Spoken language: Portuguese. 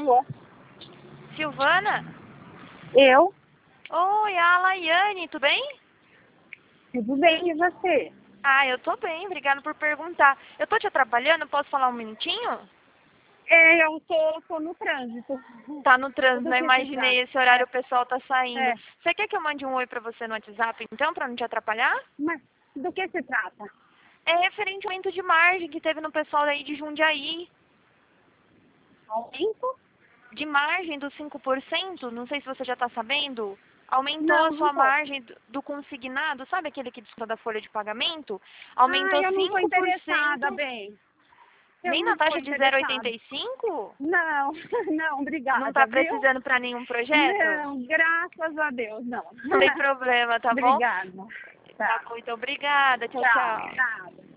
Alô? Silvana? Eu? Oi, a Laiane, tudo bem? Tudo bem, e você? Ah, eu tô bem, obrigada por perguntar. Eu tô te atrapalhando, posso falar um minutinho? Eu tô no trânsito. Tá no trânsito, Do né? que se Imaginei, trata? esse horário o pessoal tá saindo. É, Você quer que eu mande um oi pra você no WhatsApp, então, pra não te atrapalhar? mas do que se trata? É referente ao aumento de margem que teve no pessoal aí de Jundiaí. Aumento? De margem dos 5%, não sei se você já tá sabendo, aumentou a Não sua tô. margem do consignado, sabe aquele que desconta da folha de pagamento? Ah, Aumentou eu não tô interessada, 5%. bem. Eu Nem não na tô taxa de interessada. 0,85? Não, não, Não obrigada, tá viu? precisando para nenhum projeto? Não, graças a Deus, não. Não tem problema, tá bom? Obrigada. Tá Tá. bom, então obrigada. Tchau, Tchau, tchau. nada.